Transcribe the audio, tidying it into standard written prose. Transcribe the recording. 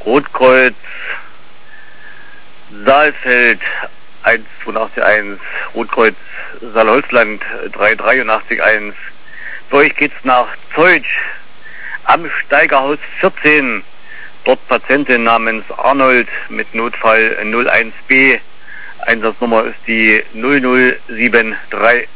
Rotkreuz Saalfeld 182.1, Rotkreuz Saalholzland 383.1. Für euch geht's nach Zeutsch am Steigerhaus 14. Dort Patientin namens Arnold mit Notfall 01B. Einsatznummer ist die 0073.